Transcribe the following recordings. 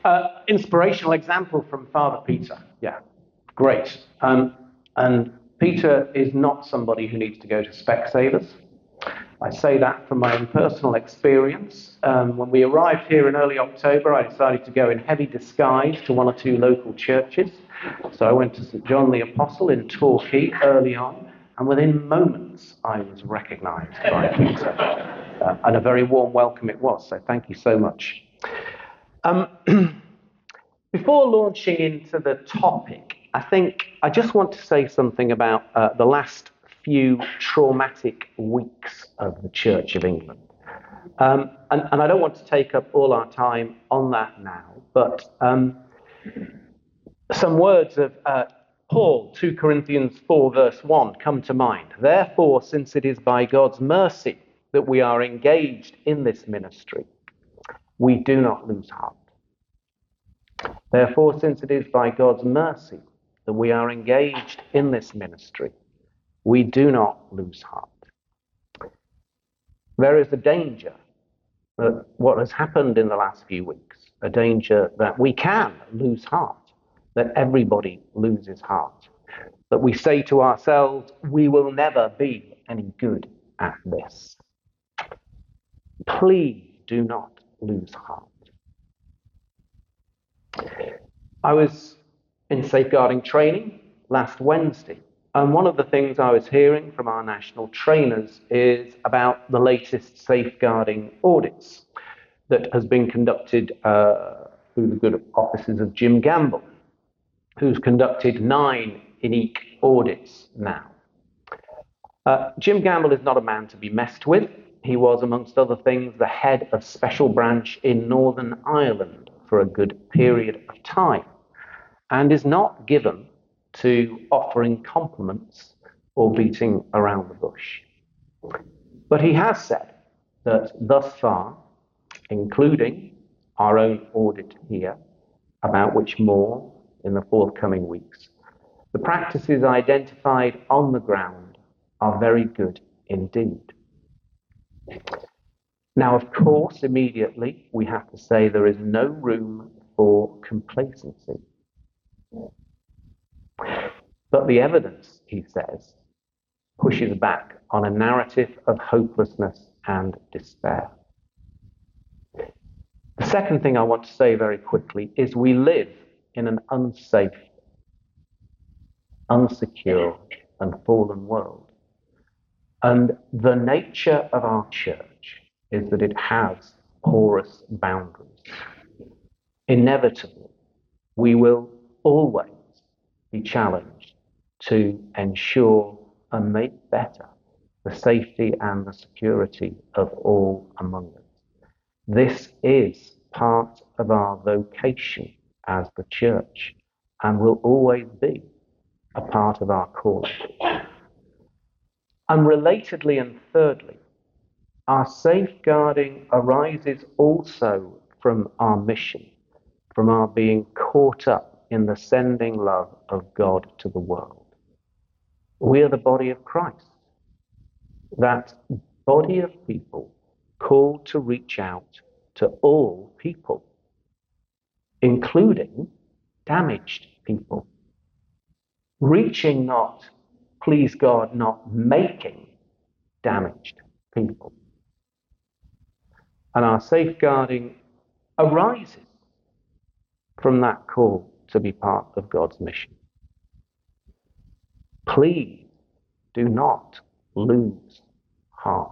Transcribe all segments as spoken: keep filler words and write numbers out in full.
Uh, inspirational example from Father Peter. Yeah, great. Um, and Peter is not somebody who needs to go to Specsavers. I say that from my own personal experience. Um, when we arrived here in early October, I decided to go in heavy disguise to one or two local churches. So I went to Saint John the Apostle in Torquay early on, and within moments I was recognised by Peter. Uh, and a very warm welcome it was, so thank you so much. Um, before launching into the topic, I think I just want to say something about uh, the last few traumatic weeks of the Church of England. Um, and, and I don't want to take up all our time on that now, but um, some words of uh, Paul, Second Corinthians four, verse one, come to mind. Therefore, since it is by God's mercy that we are engaged in this ministry, we do not lose heart. Therefore, since it is by God's mercy that we are engaged in this ministry, we do not lose heart. There is a danger that what has happened in the last few weeks, a danger that we can lose heart, that everybody loses heart, that we say to ourselves, we will never be any good at this. Please do not lose heart. I was in safeguarding training last Wednesday, and one of the things I was hearing from our national trainers is about the latest safeguarding audits that has been conducted uh, through the good offices of Jim Gamble, who's conducted nine unique audits now. Uh, Jim Gamble is not a man to be messed with. He was, amongst other things, the head of Special Branch in Northern Ireland for a good period of time, and is not given to offering compliments or beating around the bush. But he has said that thus far, including our own audit here, about which more in the forthcoming weeks, the practices identified on the ground are very good indeed. Now, of course, immediately we have to say there is no room for complacency. But the evidence, he says, pushes back on a narrative of hopelessness and despair. The second thing I want to say very quickly is we live in an unsafe, unsecure, and fallen world. And the nature of our church is that it has porous boundaries. Inevitably, we will always be challenged to ensure and make better the safety and the security of all among us. This is part of our vocation as the church and will always be a part of our calling. And relatedly and thirdly, our safeguarding arises also from our mission, from our being caught up in the sending love of God to the world. We are the body of Christ, that body of people called to reach out to all people, including damaged people. Reaching not, please God, not making damaged people. And our safeguarding arises from that call to be part of God's mission. Please do not lose heart.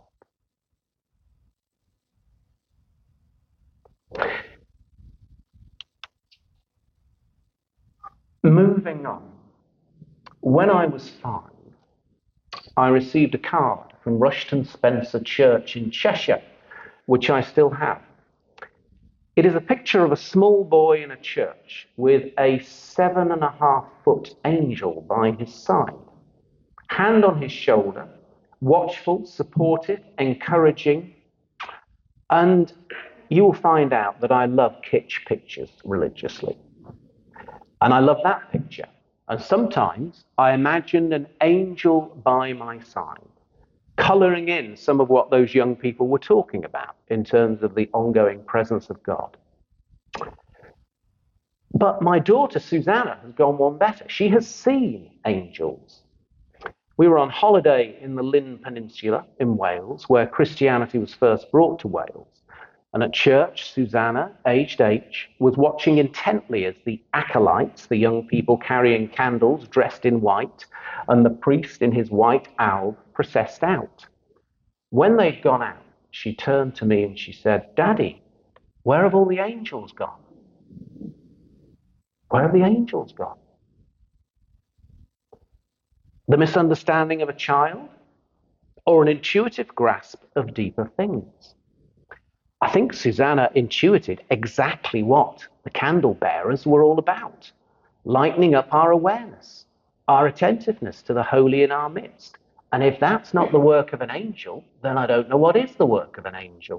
Moving on. When I was five, I received a card from Rushton Spencer Church in Cheshire, which I still have. It is a picture of a small boy in a church with a seven and a half foot angel by his side, hand on his shoulder, watchful, supportive, encouraging, and you will find out that I love kitsch pictures religiously. And I love that picture. And sometimes I imagine an angel by my side, colouring in some of what those young people were talking about in terms of the ongoing presence of God. But my daughter, Susanna, has gone one better. She has seen angels. We were on holiday in the Llyn Peninsula in Wales, where Christianity was first brought to Wales. And at church, Susanna, aged eight, was watching intently as the acolytes, the young people carrying candles dressed in white, and the priest in his white alb processed out. When they'd gone out, she turned to me and she said, "Daddy, where have all the angels gone? Where have the angels gone?" The misunderstanding of a child, or an intuitive grasp of deeper things? I think Susanna intuited exactly what the candle bearers were all about, lightening up our awareness, our attentiveness to the holy in our midst. And if that's not the work of an angel, then I don't know what is the work of an angel.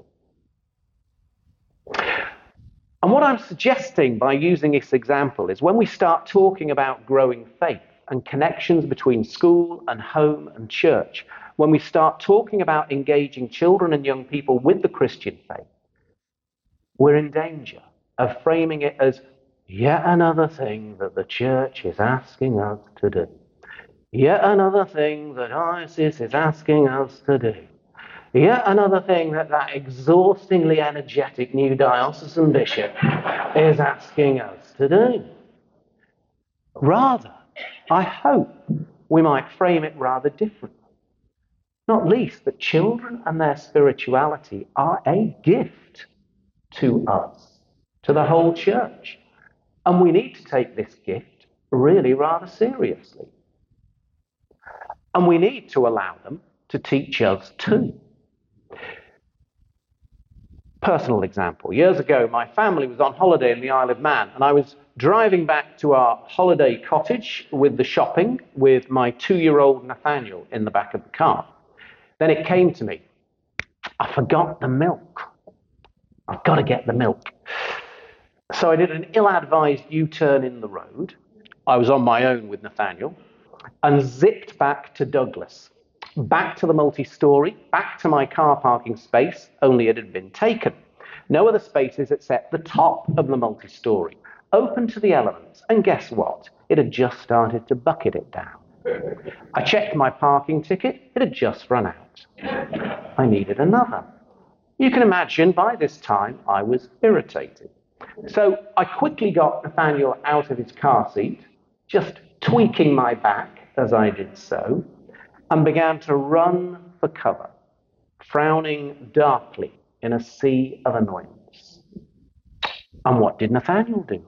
And what I'm suggesting by using this example is when we start talking about growing faith and connections between school and home and church, when we start talking about engaging children and young people with the Christian faith, we're in danger of framing it as yet another thing that the church is asking us to do. Yet another thing that ISIS is asking us to do. Yet another thing that that exhaustingly energetic new diocesan bishop is asking us to do. Rather, I hope we might frame it rather differently. Not least that children and their spirituality are a gift to us, to the whole church. And we need to take this gift really rather seriously. And we need to allow them to teach us too. Personal example. Years ago, my family was on holiday in the Isle of Man, and I was driving back to our holiday cottage with the shopping with my two-year-old Nathaniel in the back of the car. Then it came to me, I forgot the milk. I've got to get the milk. So I did an ill-advised U-turn in the road. I was on my own with Nathaniel, and zipped back to Douglas. Back to the multi-story, back to my car parking space, only it had been taken. No other spaces except the top of the multi-story, open to the elements, and guess what? It had just started to bucket it down. I checked my parking ticket, it had just run out. I needed another. You can imagine by this time I was irritated. So I quickly got Nathaniel out of his car seat, just tweaking my back as I did so, and began to run for cover, frowning darkly in a sea of annoyance. And what did Nathaniel do?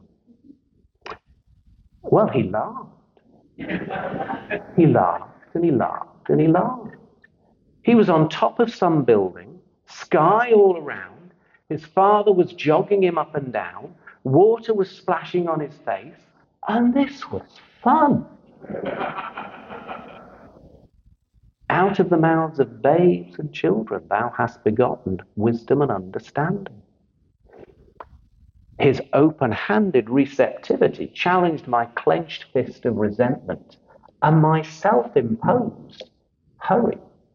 Well, he laughed. He laughed and he laughed and he laughed. He was on top of some building, sky all around. His father was jogging him up and down. Water was splashing on his face. And this was fun. Out of the mouths of babes and children thou hast begotten wisdom and understanding. His open-handed receptivity challenged my clenched fist of resentment and my self-imposed hurry.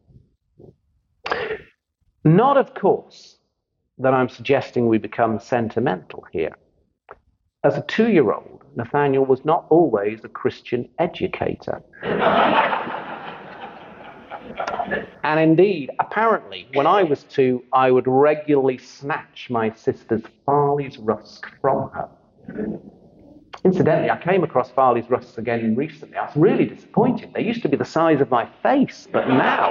Not, of course, that I'm suggesting we become sentimental here. As a two-year-old, Nathaniel was not always a Christian educator. And indeed, apparently, when I was two, I would regularly snatch my sister's Farley's rusk from her. Incidentally, I came across Farley's rusks again recently. I was really disappointed. They used to be the size of my face, but now...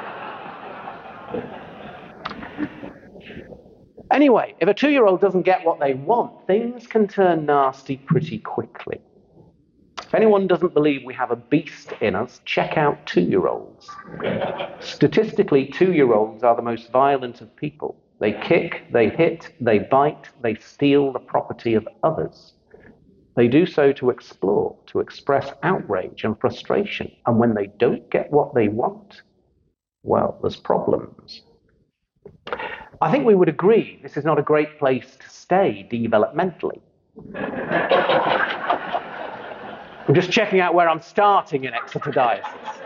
Anyway, if a two-year-old doesn't get what they want, things can turn nasty pretty quickly. If anyone doesn't believe we have a beast in us, check out two-year-olds. Statistically, two-year-olds are the most violent of people. They kick, they hit, they bite, they steal the property of others. They do so to explore, to express outrage and frustration. And when they don't get what they want, well, there's problems. I think we would agree this is not a great place to stay developmentally. I'm just checking out where I'm starting in Exeter Diocese.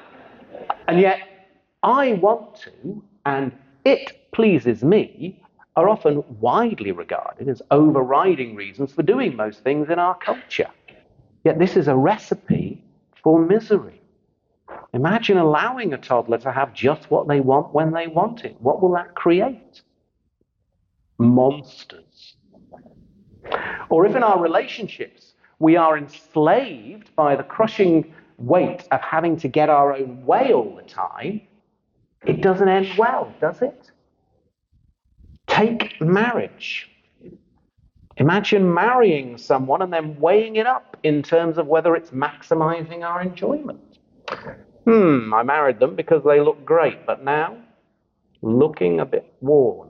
And yet, I want to, and it pleases me, are often widely regarded as overriding reasons for doing most things in our culture. Yet this is a recipe for misery. Imagine allowing a toddler to have just what they want when they want it. What will that create? Monsters. Or if in our relationships we are enslaved by the crushing weight of having to get our own way all the time, it doesn't end well, does it? Take marriage. Imagine marrying someone and then weighing it up in terms of whether it's maximizing our enjoyment. Hmm, I married them because they look great, but now, looking a bit worn.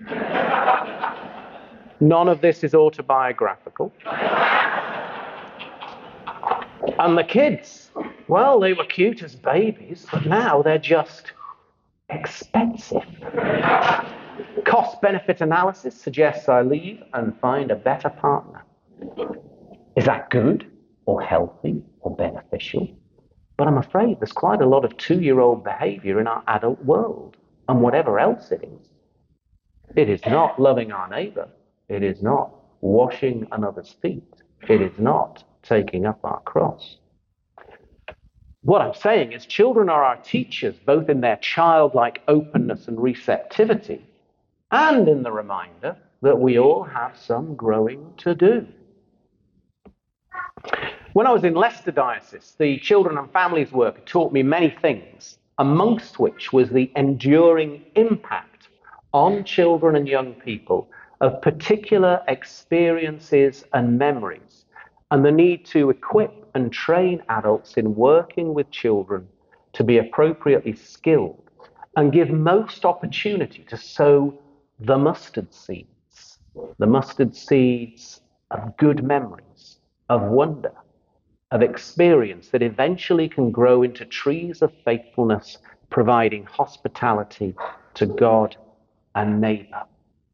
None of this is autobiographical. And the kids, well, they were cute as babies, but now they're just expensive. Cost-benefit analysis suggests I leave and find a better partner. Is that good or healthy or beneficial? But I'm afraid there's quite a lot of two-year-old behavior in our adult world, and whatever else it is. It is not loving our neighbor. It is not washing another's feet. It is not taking up our cross. What I'm saying is children are our teachers, both in their childlike openness and receptivity, and in the reminder that we all have some growing to do. When I was in Leicester Diocese, the children and families work taught me many things, amongst which was the enduring impact on children and young people of particular experiences and memories, and the need to equip and train adults in working with children to be appropriately skilled and give most opportunity to sow the mustard seeds, the mustard seeds of good memories, of wonder, of experience that eventually can grow into trees of faithfulness, providing hospitality to God and neighbor.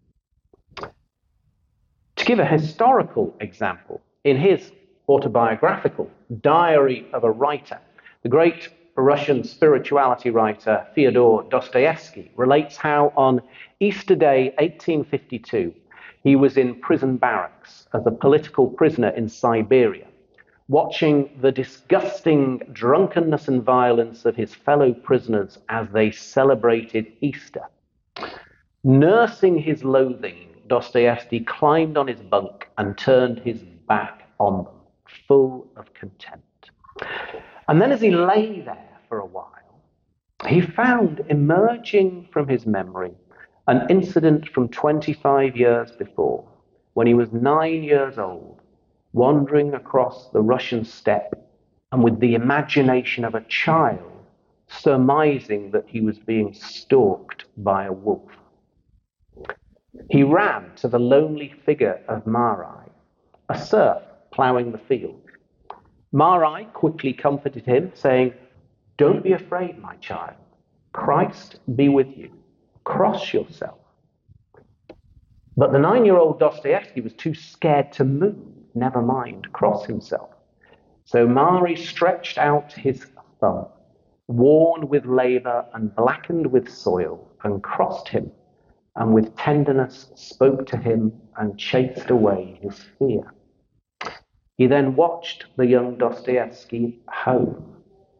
To give a historical example, in his autobiographical Diary of a Writer, the great Russian spirituality writer Fyodor Dostoevsky relates how on Easter Day eighteen fifty-two, he was in prison barracks as a political prisoner in Siberia, watching the disgusting drunkenness and violence of his fellow prisoners as they celebrated Easter. Nursing his loathing, Dostoevsky climbed on his bunk and turned his back on them, full of contempt. And then as he lay there for a while, he found emerging from his memory an incident from twenty-five years before, when he was nine years old, wandering across the Russian steppe and with the imagination of a child surmising that he was being stalked by a wolf. He ran to the lonely figure of Marai, a serf ploughing the field. Marai quickly comforted him, saying, "Don't be afraid, my child. Christ be with you. Cross yourself." But the nine-year-old Dostoevsky was too scared to move, never mind cross himself. So Marai stretched out his thumb, worn with labor and blackened with soil, and crossed him, and with tenderness spoke to him and chased away his fear. He then watched the young Dostoevsky home.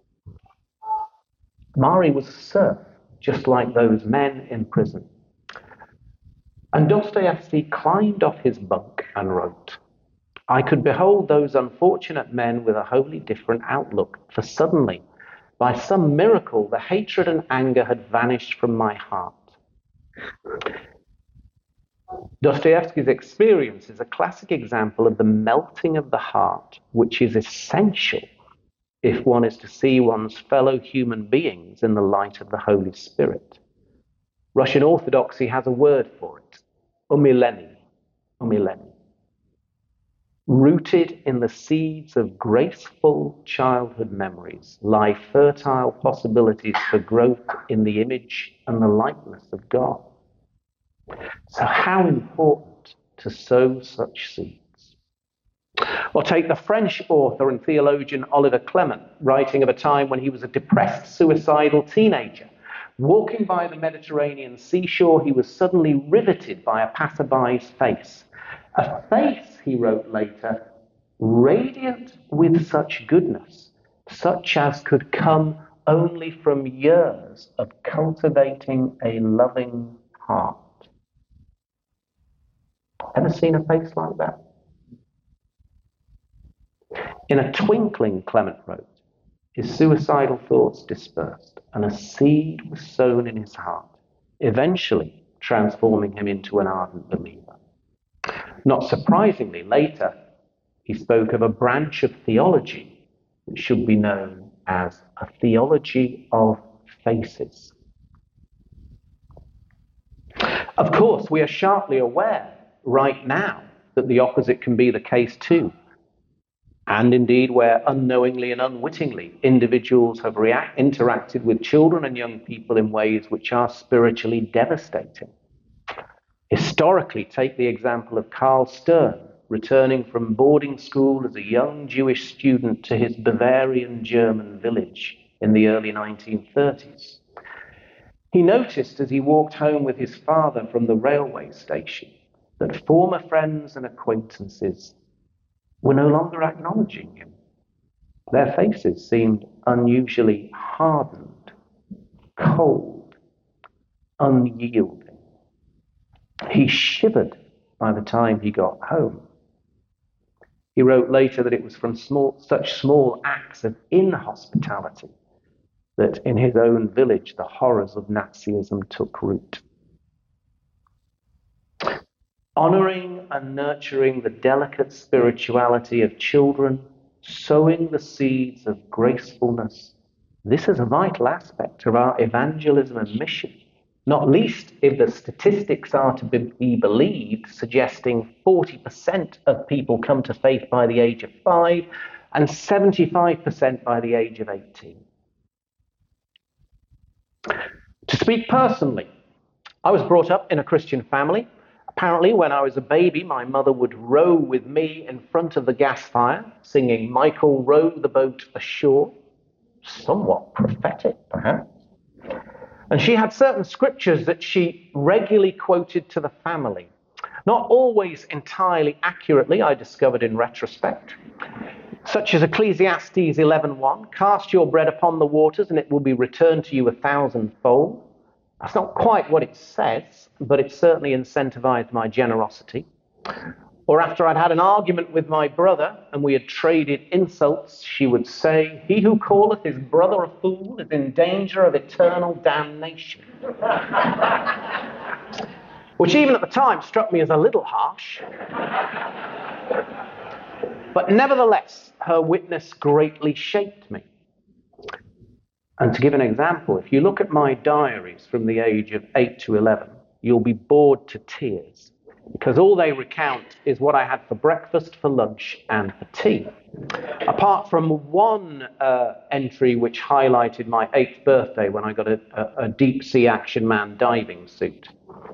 Marai was a serf, just like those men in prison. And Dostoevsky climbed off his bunk and wrote, "I could behold those unfortunate men with a wholly different outlook, for suddenly, by some miracle, the hatred and anger had vanished from my heart." Dostoevsky's experience is a classic example of the melting of the heart, which is essential if one is to see one's fellow human beings in the light of the Holy Spirit. Russian Orthodoxy has a word for it, umileni, umileni. Rooted in the seeds of graceful childhood memories lie fertile possibilities for growth in the image and the likeness of God. So how important to sow such seeds. Or take the French author and theologian Oliver Clement, writing of a time when he was a depressed, suicidal teenager, Walking by the Mediterranean seashore, he was suddenly riveted by a passerby's face. A face, he wrote later, radiant with such goodness, such as could come only from years of cultivating a loving heart. Ever seen a face like that? In a twinkling, Clement wrote, his suicidal thoughts dispersed, and a seed was sown in his heart, eventually transforming him into an ardent believer. Not surprisingly, later, he spoke of a branch of theology which should be known as a theology of faces. Of course, we are sharply aware right now that the opposite can be the case too. And indeed, where unknowingly and unwittingly individuals have react, interacted with children and young people in ways which are spiritually devastating. Historically, take the example of Carl Stern, returning from boarding school as a young Jewish student to his Bavarian German village in the early nineteen thirties. He noticed as he walked home with his father from the railway station that former friends and acquaintances were no longer acknowledging him. Their faces seemed unusually hardened, cold, unyielding. He shivered by the time he got home. He wrote later that it was from small, such small acts of inhospitality that in his own village the horrors of Nazism took root. Honoring and nurturing the delicate spirituality of children, sowing the seeds of gracefulness, this is a vital aspect of our evangelism and mission, not least if the statistics are to be believed, suggesting forty percent of people come to faith by the age of five and seventy-five percent by the age of eighteen. To speak personally, I was brought up in a Christian family. Apparently, when I was a baby, my mother would row with me in front of the gas fire, singing "Michael, row the boat ashore." Somewhat prophetic, perhaps. And she had certain scriptures that she regularly quoted to the family. Not always entirely accurately, I discovered in retrospect. Such as Ecclesiastes eleven one, "Cast your bread upon the waters, and it will be returned to you a thousandfold." That's not quite what it says, but it certainly incentivized my generosity. Or after I'd had an argument with my brother and we had traded insults, she would say, "He who calleth his brother a fool is in danger of eternal damnation." Which even at the time struck me as a little harsh. But nevertheless, her witness greatly shaped me. And to give an example, if you look at my diaries from the age of eight to eleven, you'll be bored to tears, because all they recount is what I had for breakfast, for lunch, and for tea. Apart from one uh, entry which highlighted my eighth birthday when I got a, a, a deep sea action man diving suit.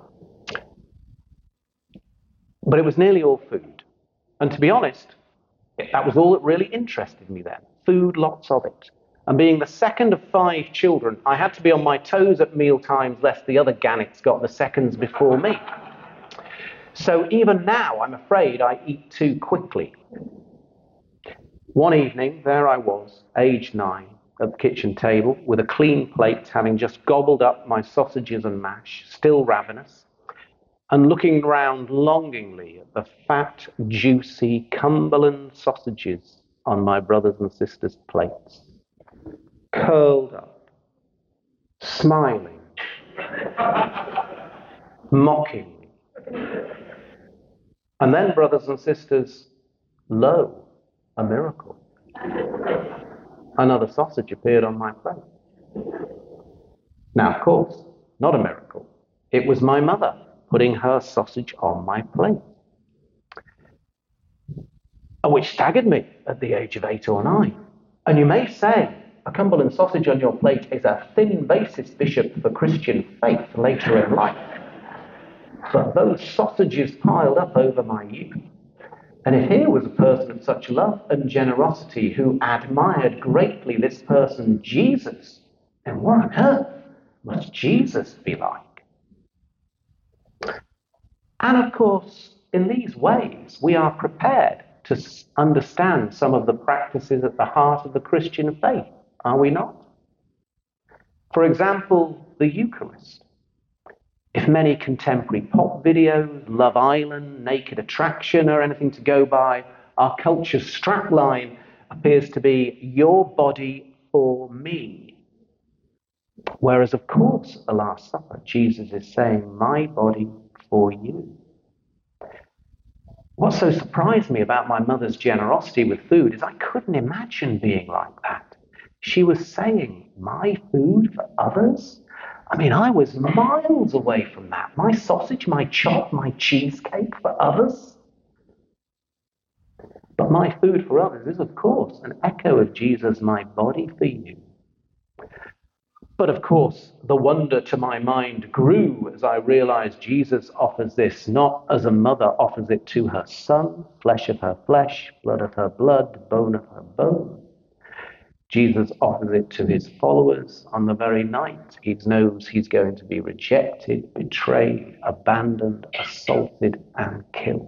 But it was nearly all food. And to be honest, that was all that really interested me then. Food, lots of it. And being the second of five children, I had to be on my toes at meal times lest the other gannets got the seconds before me. So even now, I'm afraid I eat too quickly. One evening, there I was, age nine, at the kitchen table, with a clean plate, having just gobbled up my sausages and mash, still ravenous, and looking round longingly at the fat, juicy Cumberland sausages on my brothers and sisters' plates. Curled up, smiling, mocking me. And then, brothers and sisters, lo, a miracle. Another sausage appeared on my plate. Now, of course, not a miracle. It was my mother putting her sausage on my plate, which staggered me at the age of eight or nine. And you may say, a Cumberland sausage on your plate is a thin basis, Bishop, for Christian faith later in life. But those sausages piled up over my youth. And if here was a person of such love and generosity who admired greatly this person, Jesus, then what on earth must Jesus be like? And of course, in these ways, we are prepared to understand some of the practices at the heart of the Christian faith, are we not? For example, the Eucharist. If many contemporary pop videos, Love Island, Naked Attraction are anything to go by, our culture's strapline appears to be your body for me. Whereas, of course, at the Last Supper, Jesus is saying, my body for you. What so surprised me about my mother's generosity with food is I couldn't imagine being like that. She was saying, my food for others? I mean, I was miles away from that. My sausage, my chop, my cheesecake for others. But my food for others is, of course, an echo of Jesus, my body for you. But of course, the wonder to my mind grew as I realized Jesus offers this not as a mother offers it to her son, flesh of her flesh, blood of her blood, bone of her bone. Jesus offers it to his followers on the very night he knows he's going to be rejected, betrayed, abandoned, assaulted, and killed.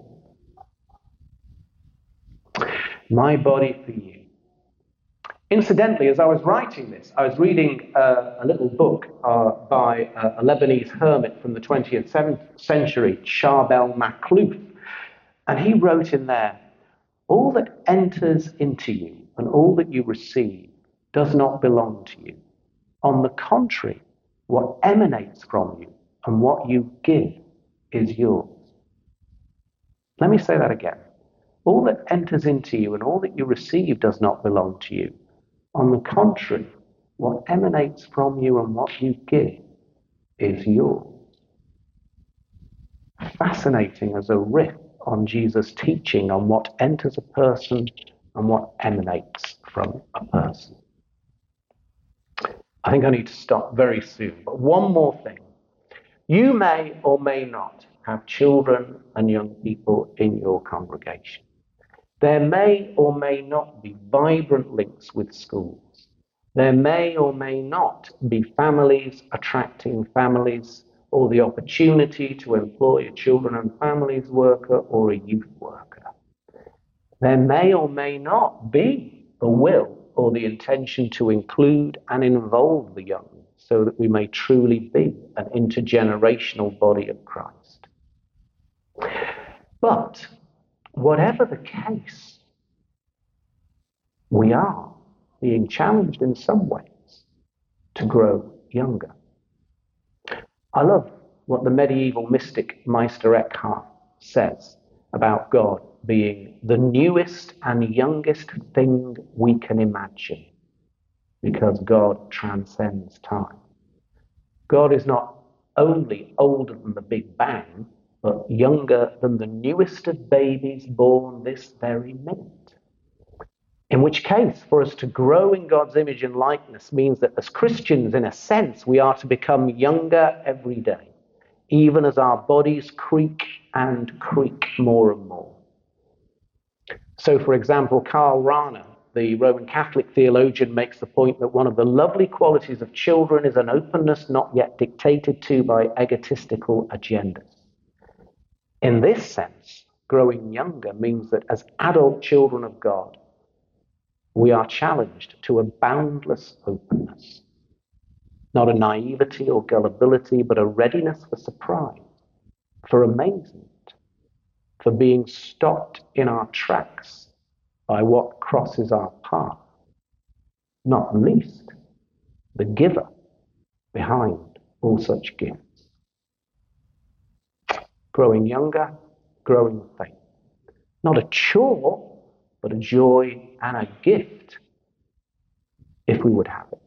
My body for you. Incidentally, as I was writing this, I was reading uh, a little book uh, by uh, a Lebanese hermit from the twentieth century, Charbel Makhlouf, and he wrote in there, all that enters into you and all that you receive does not belong to you. On the contrary, what emanates from you and what you give is yours. Let me say that again. All that enters into you and all that you receive does not belong to you. On the contrary, what emanates from you and what you give is yours. Fascinating as a riff on Jesus' teaching on what enters a person and what emanates from a person. I think I need to stop very soon, but one more thing. You may or may not have children and young people in your congregation. There may or may not be vibrant links with schools. There may or may not be families attracting families or the opportunity to employ a children and families worker or a youth worker. There may or may not be the will or the intention to include and involve the young so that we may truly be an intergenerational body of Christ. But whatever the case, we are being challenged in some ways to grow younger. I love what the medieval mystic Meister Eckhart says about God being the newest and youngest thing we can imagine, because God transcends time. God is not only older than the Big Bang, but younger than the newest of babies born this very minute. In which case, for us to grow in God's image and likeness means that as Christians, in a sense, we are to become younger every day, even as our bodies creak and creak more and more. So, for example, Karl Rahner, the Roman Catholic theologian, makes the point that one of the lovely qualities of children is an openness not yet dictated to by egotistical agendas. In this sense, growing younger means that as adult children of God, we are challenged to a boundless openness. Not a naivety or gullibility, but a readiness for surprise, for amazement, for being stopped in our tracks by what crosses our path. Not least, the giver behind all such gifts. Growing younger, growing faith. Not a chore, but a joy and a gift, if we would have it.